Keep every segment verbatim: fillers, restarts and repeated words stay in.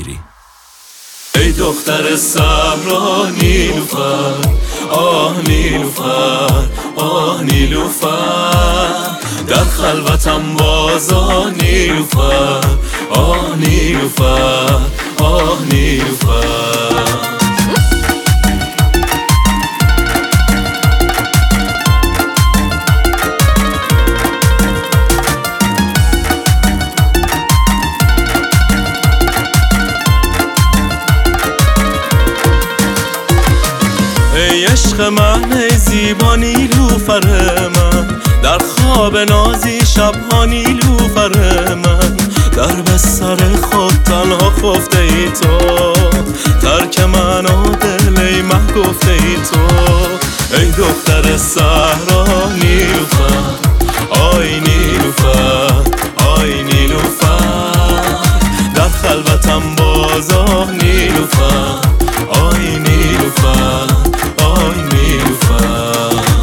امیری. ای دختر صحرا نیلوفر، آه نیلوفر، آه نیلوفر، در خلوتم بازا نیلوفر، آه نیلوفر، آه نیلوفر. ای عشق من، ای زیبا نیلوفر من، در خواب نازی شبها نیلوفر من، در بستر خود تنها خفته ای تو، ترک من و دل ای مه گفته ای تو. ای دختر صحرا نیلوفر، آی نیلوفر، آی نیلوفر، در خلوتم بازا نیلوفر، آی نیلوفر، آی نیلوفر.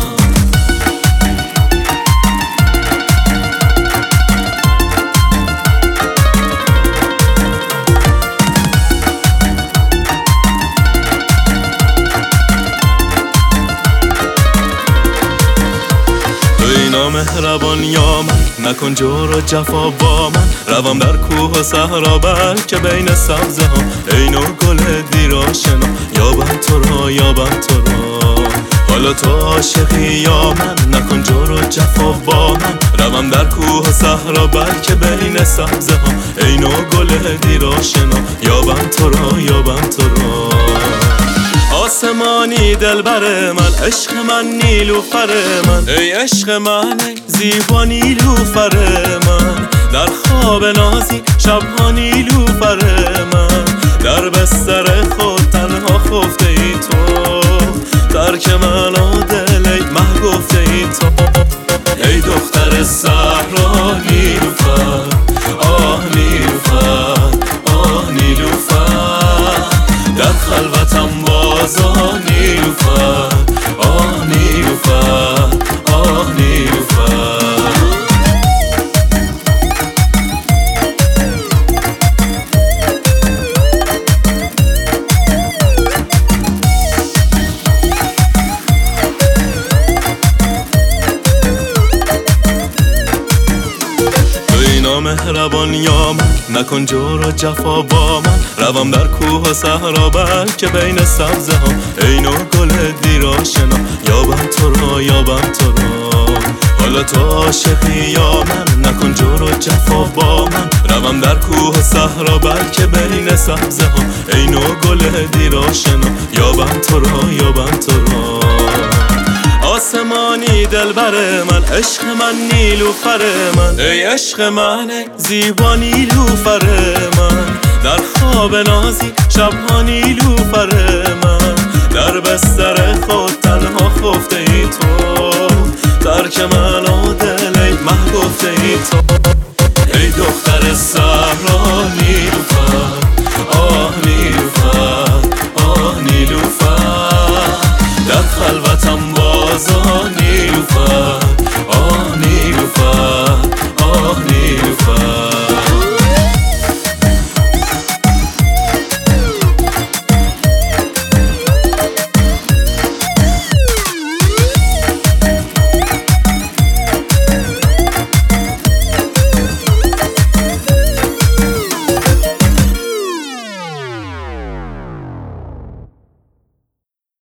ای نامهربان یا من، نکن جور و جفا با من، روم در کوه و صحرا بلکه بین سبزه ها، ای نو گل دیر آشنا، یابم تو را، یابم تو را. حالا تو عاشقی یا من، نکن جور و جفا با من، روم در کوه و صحرا بلکه بین سبزه ها، ای نو گل دیر آشنا، یابم تو را، یابم تو را. آسمانی دلبر من، عشق من نیلوفر من، ای عشق من، ای زیبا نیلوفر من، در خواب نازی شبها نیلوفر من، در بستر خود تنها خفته ای تو، ترک من و دل ای مه گفته ای تو. ای دختر صحرا نیلوفر، آه نیلوفر، آه نیلوفر، در خلوتم بازا نیلوفر، آه نیلوفر، آه نیلوفر. مهربان یا من، نکن جور و جفا با من، روم در کوه و صحرا بلکه بین سبزه ها، ای نو گل دیر آشنا، یابم تو را، یابم تو را. حالا تو عاشقی یا من، نکن جور و جفا با من، روم در کوه و صحرا بلکه بین سبزه ها، ای نو گل دیر آشنا، یابم تو را، یابم تو را. آسمانی دلبر من، عشق من نیلوفر من، ای عشق من، ای زیبا نیلوفر من، در خواب نازی شبها نیلوفر من، در بستر خود تنها خفته ای تو، ترک من و دل ای مه گفته ای تو. ای دختر